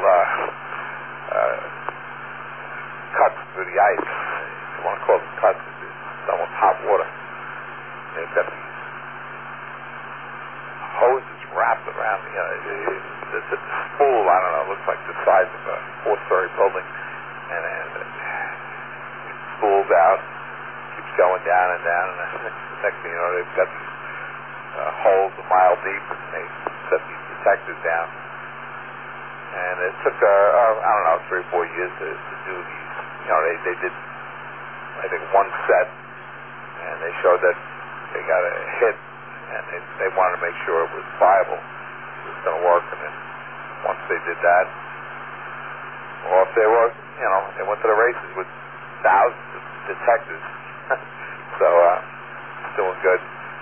cuts through the ice. If you want to call them cuts, it's almost hot water. They've got these hoses wrapped around, it's a spool, I don't know, it looks like the size of a four-story building, and it spools out, keeps going down and down, and next thing you know, they've got these holes a mile deep, and they set these detectors down. And it took, I don't know, 3 or 4 years to do these. They did, I think, one set, and they showed that they got a hit, and they wanted to make sure it was viable, it was going to work. And then once they did that, well, if they were, they went to the races with thousands of detectors. So, doing good.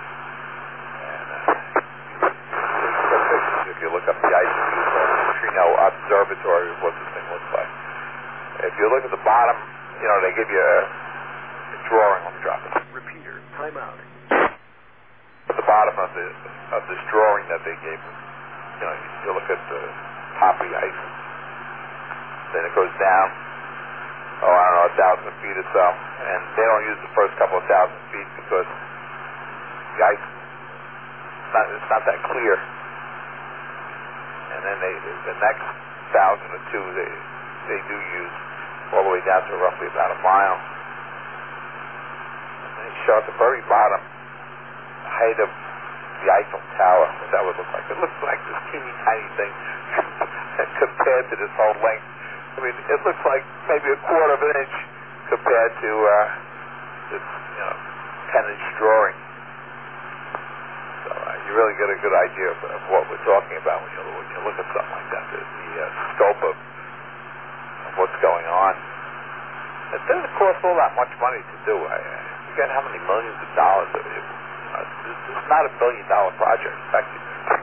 And if you look up the ice neutrino observatory, what this thing looks like. If you look at the bottom, they give you a drawing. Let me drop it. Repeater, timeout. At the bottom of this drawing that they gave us, you look at the top of the ice, then it goes down, I don't know, 1,000 feet or so, and they don't use the first couple of 1,000 feet because the ice it's not that clear. And then the next 1,000 or two they do use all the way down to roughly about a mile. And they show at the very bottom the height of the Eiffel Tower, what that would look like. It looks like this teeny tiny thing compared to this whole length. I mean, it looks like maybe a quarter of an inch compared to this 10-inch drawing. So you really get a good idea of what we're talking about when you look at something like that, the scope of what's going on. It doesn't cost all that much money to do. I forget how many millions of dollars. It's not $1 billion project. In fact,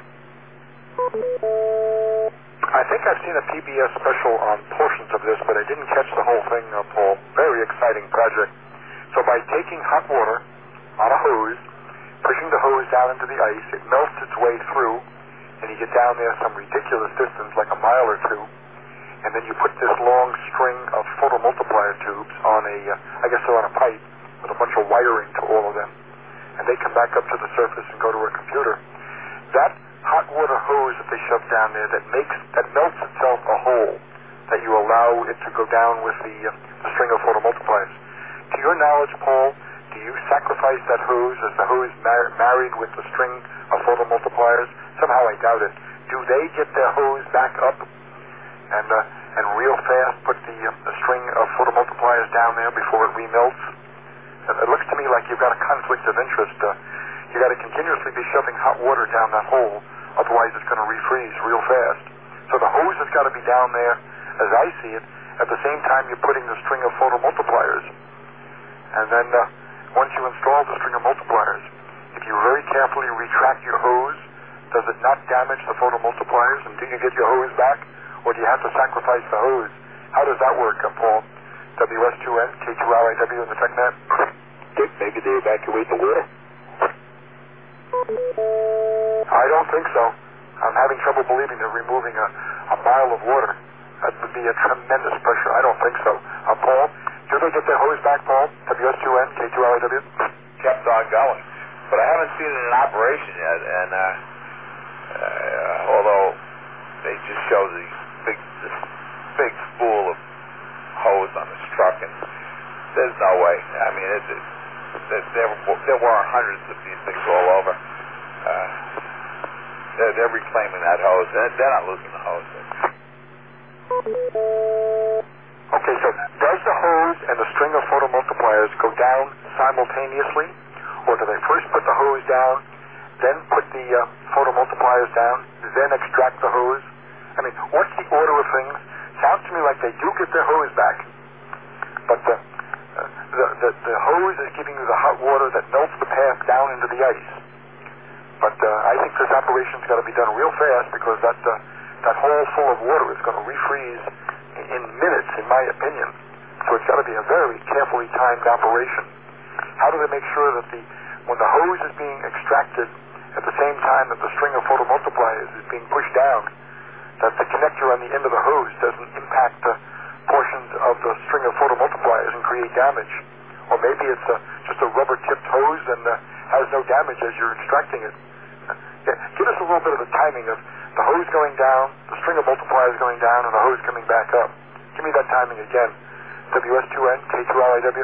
I think I've seen a PBS special on portions of this, but I didn't catch the whole thing, Paul. Very exciting project. So by taking hot water on a hose, pushing the hose down into the ice, it melts its way through, and you get down there some ridiculous distance, like a mile or two, and then you put this long string of photomultiplier tubes on I guess they're on a pipe, with a bunch of wiring to all of them, and they come back up to the surface and go to a computer. That hot water hose that they shove down there that melts itself a hole that you allow it to go down with the string of photomultipliers. To your knowledge, Paul, do you sacrifice that hose? Is the hose married with the string of photomultipliers? Somehow I doubt it. Do they get their hose back up and real fast put the string of photomultipliers down there before it remelts? It looks to me like you've got a conflict of interest. You got to continuously be shoving hot water down that hole, otherwise it's going to refreeze real fast. So the hose has got to be down there, as I see it, at the same time you're putting the string of photomultipliers. And then once you install the string of multipliers, if you very carefully retract your hose, does it not damage the photomultipliers? And do you get your hose back, or do you have to sacrifice the hose? How does that work, Paul? WS2N, K2LIW in the TechNet. Dick, maybe they evacuate the water? I don't think so. I'm having trouble believing they're removing a mile of water. That would be a tremendous pressure. I don't think so. Paul, do they get their hose back, Paul? WS2N, K2LIW? kept on going. But I haven't seen it in operation yet, and although they just show this big spool of hose on this truck, and there's no way. I mean, there were hundreds of these things all over. They're reclaiming that hose. They're not losing the hose. Okay, so does the hose and the string of photomultipliers go down simultaneously, or do they first put the hose down, then put the photomultipliers down, then extract the hose? I mean, what's the order of things? Sounds to me like they do get their hose back, but the hose is giving you the hot water that melts the path down into the ice. But I think this operation's got to be done real fast, because that hole full of water is going to refreeze in minutes, in my opinion. So it's got to be a very carefully timed operation. How do they make sure that when the hose is being extracted at the same time that the string of photomultipliers is being pushed down, that the connector on the end of the hose doesn't impact the portions of the string of photomultipliers and create damage? Or maybe it's just a rubber-tipped hose and has no damage as you're extracting it. Give us a little bit of the timing of the hose going down, the string of multipliers going down, and the hose coming back up. Give me that timing again. WS2N, K2LIW.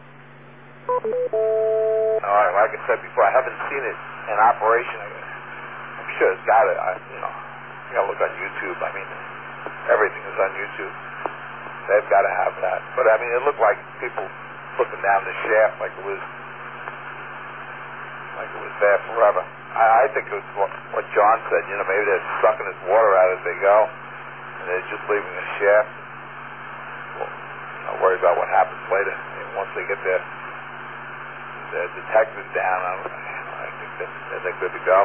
All right, like I said before, I haven't seen it in operation. I'm sure it's got it. You got to look on YouTube. I mean, everything is on YouTube. They've got to have that. But I mean, it looked like people looking down the shaft like it was there forever. I think it was what John said. Maybe they're sucking this water out as they go, and they're just leaving the shaft. Well, not worry about what happens later. I mean, once they get their detectors down, I think they're good to go.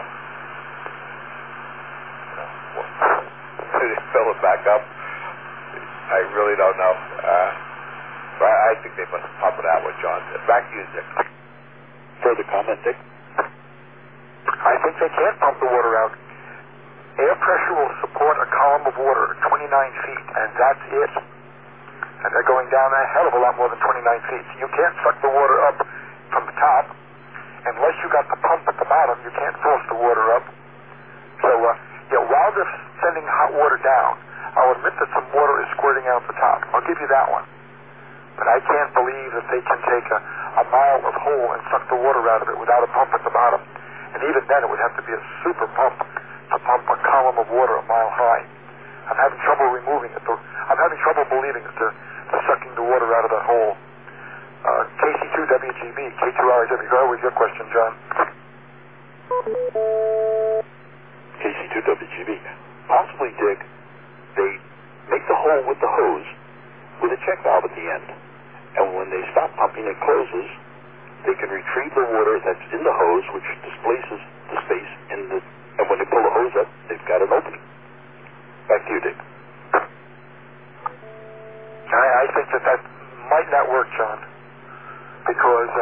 Maybe they fill it back up. I really don't know. But I think they must pump it out, what John said. Back to you, Dick. Further comment, Dick? I think they can't pump the water out. Air pressure will support a column of water at 29 feet, and that's it. And they're going down a hell of a lot more than 29 feet. So you can't suck the water up from the top unless you got the pump at the bottom, you can't force the water up. So, while they're sending hot water down, I'll admit that some water is squirting out the top. I'll give you that one. But I can't believe that they can take a mile of hole and suck the water out of it without a pump at the bottom. And even then, it would have to be a super pump to pump a column of water a mile high. I'm having trouble removing it. I'm having trouble believing that they're sucking the water out of that hole. KC2WGB, K2RIW, go with your question, John. KC2WGB. Possibly, Dick, they make the hole with the hose with a check valve at the end. And when they stop pumping, it closes. They can retrieve the water that's in the hose, which displaces the space in the... And when they pull the hose up, they've got an opening. Back to you, Dick. I think that might not work, John, because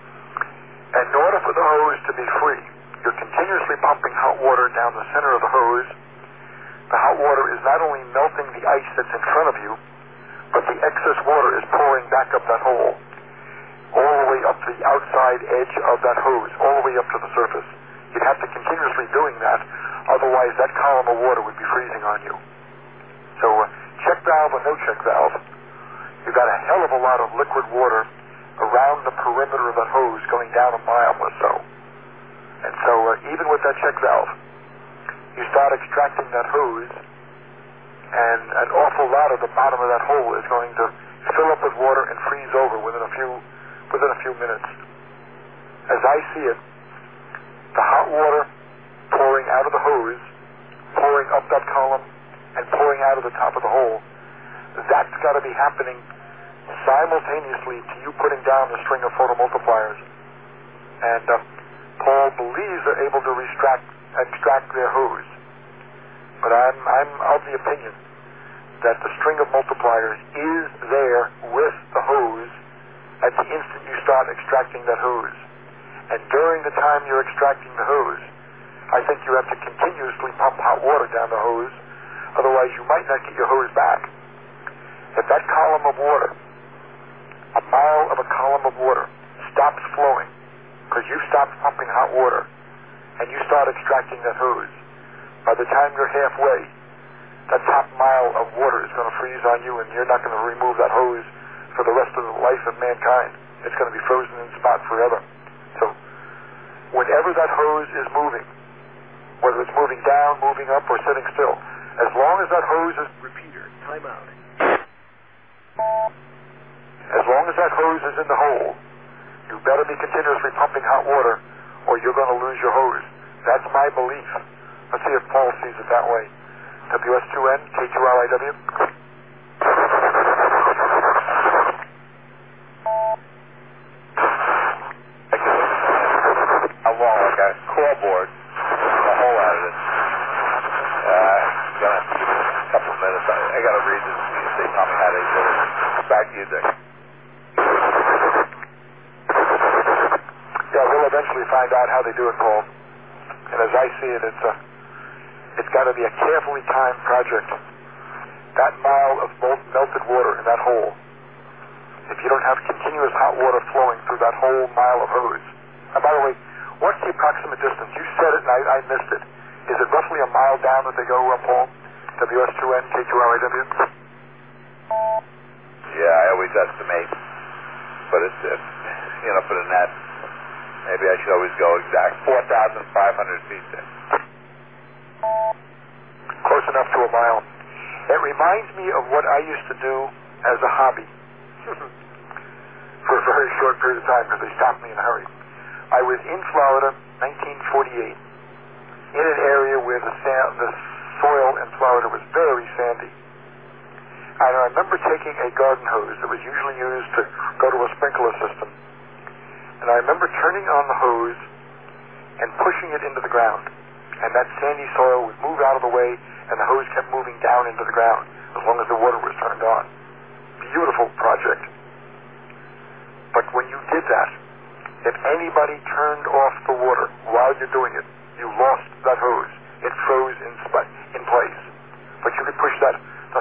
in order for the hose to be free, you're continuously pumping hot water down the center of the hose. The hot water is not only melting the ice that's in front of you, but the excess water is pouring back up that hole, all the way up the outside edge of that hose, all the way up to the surface. You'd have to continuously doing that, otherwise that column of water would be freezing on you. So check valve or no check valve, you've got a hell of a lot of liquid water around the perimeter of that hose going down a mile or so. And so even with that check valve, you start extracting that hose, and an awful lot of the bottom of that hole is going to fill up with water and freeze over within a few minutes. As I see it, the hot water pouring out of the hose, pouring up that column, and pouring out of the top of the hole, that's got to be happening simultaneously to you putting down the string of photomultipliers. And Paul believes they're able to extract their hose. But I'm of the opinion that the string of multipliers is there with the hose at the instant you start extracting that hose. And during the time you're extracting the hose, I think you have to continuously pump hot water down the hose, otherwise you might not get your hose back. If that column of water, a mile of a column of water, stops flowing because you stopped pumping hot water and you start extracting that hose, by the time you're halfway, that top mile of water is going to freeze on you, and you're not going to remove that hose for the rest of the life of mankind. It's going to be frozen in spot forever. So whenever that hose is moving, whether it's moving down, moving up, or sitting still, as long as that hose is... Repeater, time out. As long as that hose is in the hole, you better be continuously pumping hot water, or you're going to lose your hose. That's my belief. Let's see if Paul sees it that way. WS2N, K2RIW. How long? Like a core board, a hole out of it. Gonna have to give it a couple of minutes. I gotta read this. They tell me how they do it. Back to you, Dick. Yeah, we'll eventually find out how they do it, Paul. And as I see it, it's got to be a carefully timed project. That mile of melted water in that hole, if you don't have continuous hot water flowing through that whole mile of hose. And by the way, what's the approximate distance? You said it and I missed it. Is it roughly a mile down that they go, Paul? WS2N, K2RIW? Yeah, I always estimate. But it's, for the net, maybe I should always go exact. 4,500 feet there. Close enough to a mile. It reminds me of what I used to do as a hobby for a very short period of time because they stopped me in a hurry. I was in Florida, 1948, in an area where the soil in Florida was very sandy. And I remember taking a garden hose that was usually used to go to a sprinkler system. And I remember turning on the hose and pushing it into the ground. And that sandy soil would move out of the way, and the hose kept moving down into the ground as long as the water was turned on. Beautiful project. But when you did that, if anybody turned off the water while you're doing it, you lost that hose. It froze in place. But you could push that